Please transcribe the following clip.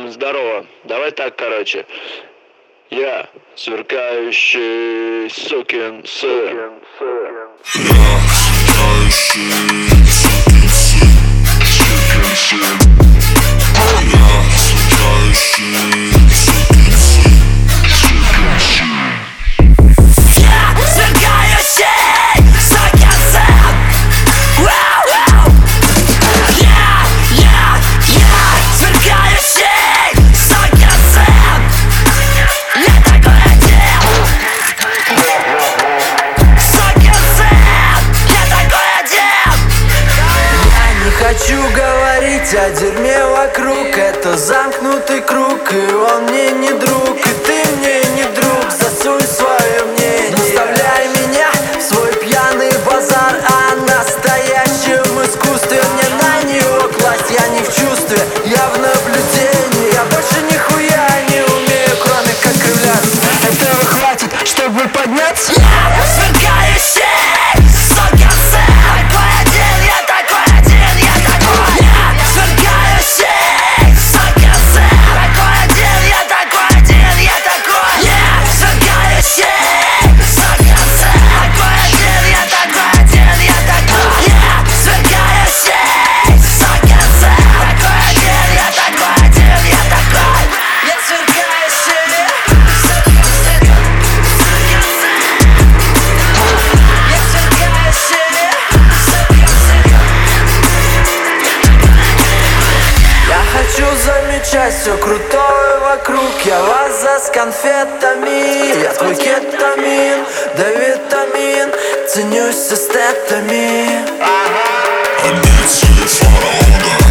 Здорово. Давай так, короче. Я сверкающий сукин сын. Я сверкающий сукин сын, сукин сын. Я сверкающий сукин сын, сукин сын. Я сверкающий сукин сын. Я сверкающий сукин сын. Я такой один. Сукин сын. Я такой один. Я не хочу говорить о дерьме вокруг. Это замкнутый круг, и он мне не друг, и ты мне не друг. Засунь свое мнение, не вставляй меня в свой пьяный базар. О настоящем искусстве мне на него класть. Я не в чувстве, я в наблюдении. Я больше нихуя не умею, кроме как кривляться. Этого хватит, чтобы подняться. Я сверкающий сукин сын. Такой один, я такой один, я такой. Я сверкающий сукин сын. Такой один, я такой один, я такой. Я сверкающий сукин сын. Такой один, я такой один, я такой. Я сверкающий сукин сын. Такой один, я такой один, я такой. Я сверкающий сукин сын. Я хочу замечать все крутое вокруг. Я ваза с конфетами, я твой кетамин, да витамин, ценюсь эстетами. Амбиции фараона.